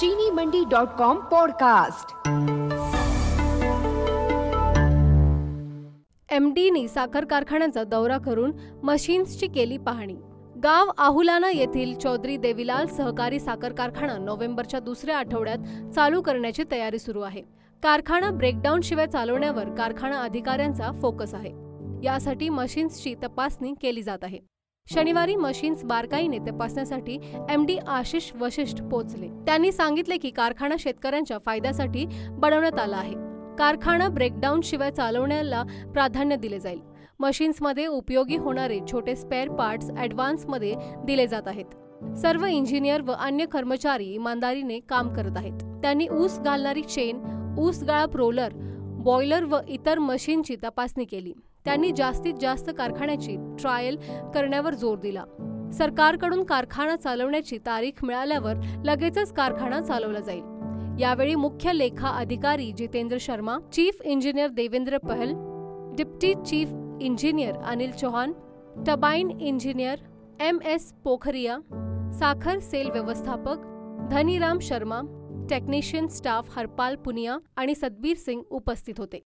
चीनीमंडी.com podcast. MDनी साखर कारखान्यांचा दौरा करून मशीन्सची केली पाहणी। गाव आहुलाना येथील चौधरी देवीलाल सहकारी साखर कारखाना नोव्हेंबरच्या दुसऱ्या आठवड्यात चालू करण्याची तयारी सुरू आहे। कारखाना ब्रेकडाऊन शिवाय चालवण्यावर कारखाना अधिकाऱ्यांचा फोकस आहे। यासाठी मशीन्सची तपासणी केली जात आहे। शनिवारी मशीन्स बारकाईने तपासण्यासाठी MD आशिष वशिष्ठ पोहोचले। त्यांनी सांगितले की कारखाना शेतकऱ्यांच्या फायद्यासाठी बनवण्यात आला आहे। कारखाना ब्रेकडाऊन शिवाय चालवण्याला प्राधान्य दिले जाईल। मशीन्समध्ये उपयोगी होणारे छोटे स्पेअर पार्ट्स ॲडव्हान्समध्ये दिले जात आहेत। सर्व इंजिनियर व अन्य कर्मचारी इमानदारीने काम करत आहेत। त्यांनी ऊस घालणारी चेन, ऊस गाळप रोलर, बॉयलर व इतर मशीनची तपासणी केली। त्यांनी जास्तीत जास्त कारखान्याची ट्रायल करण्यावर जोर दिला। सरकारकडून कारखाना चालवण्याची तारीख मिळाल्यावर लगेचच कारखाना चालवला जाईल। यावेळी मुख्य लेखा अधिकारी Jitendra Sharma, chief engineer Devendra Pahal, deputy chief engineer Anil Chauhan, turbine engineer MS Pokhariya, साखर सेल व्यवस्थापक धनीराम शर्मा, टेक्निशियन स्टाफ हरपाल पुनिया आणि सतबीर सिंग उपस्थित होते।